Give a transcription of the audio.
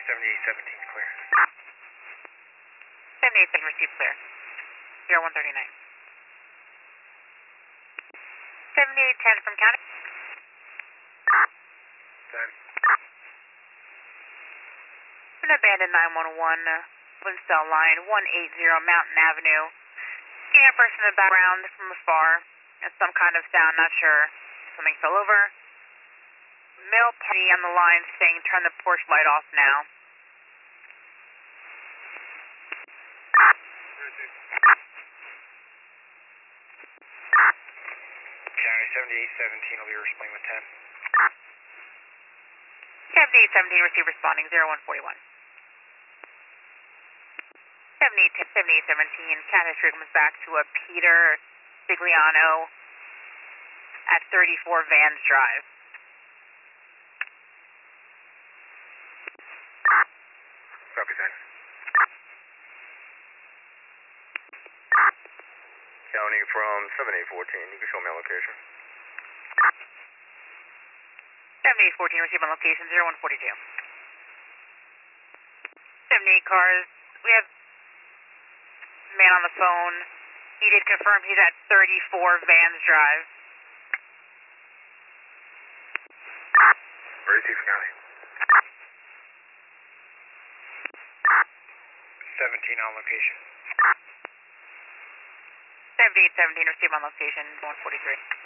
7817 clear. 7817 received clear. 0139. 7810 from county. 10. An abandoned 911, Winsell line 180 Mountain Avenue. Seeing a person in the background from afar and some kind of sound, not sure. Something fell over. Male party on the line saying turn the porch light off now. County 7817 will be responding with 10. 7817 receive responding 0141. 7817 cat history comes back to a Peter Bigliano at 34 Vans Drive. Copy that. County from 7814, you can show me a location. 7814 receive on location 0142. 78 cars, we have a man on the phone. He did confirm he's at 34 Vans Drive. Receive County. 17 on location. 7817 receive on location 143.